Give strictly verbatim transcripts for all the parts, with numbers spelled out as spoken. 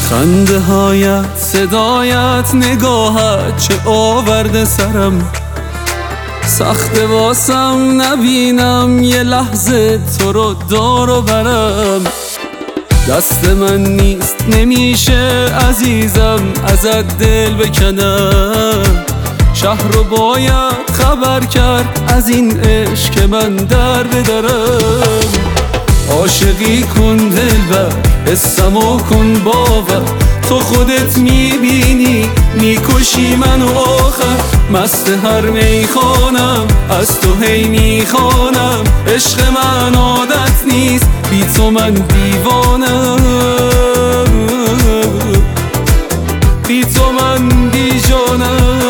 خنده هایت، صدایت، نگاهت چه آورده سرم. سخت واسم نبینم یه لحظه تو رو دور و برم. دست من نیست نمیشه عزیزم ازت دل بکنم. شهر رو باید خبر کرد از این عشق که من در بدرم. عاشقی کن دلبر، حسمو کن باور، تو خودت میبینی میکشی منو آخر. مست هر میخوانم از تو هی میخوانم. عشق من عادت نیست بی تو من دیوانم. بی تو من بیجانم.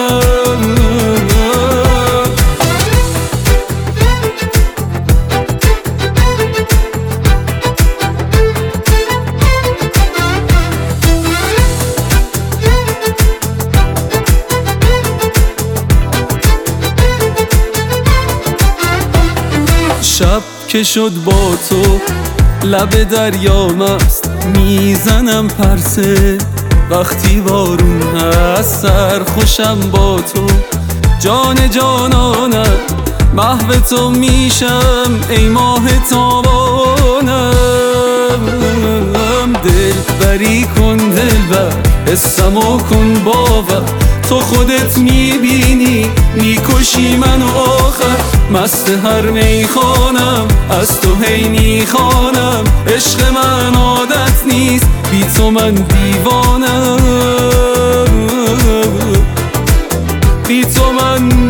شب که شد با تو لب دریا مست میزنم پرسه. وقتی بارون هست سرخوشم با تو. جان جانانم محو تو میشم ای ماه تابانم. دل بری کن دلبر، حسمو کن باور، تو خودت میبینی میکشی منو آخر. مست هر میخوانم از تو هی میخوانم. عشق من عادت نیست بی تو من دیوانم. بی تو من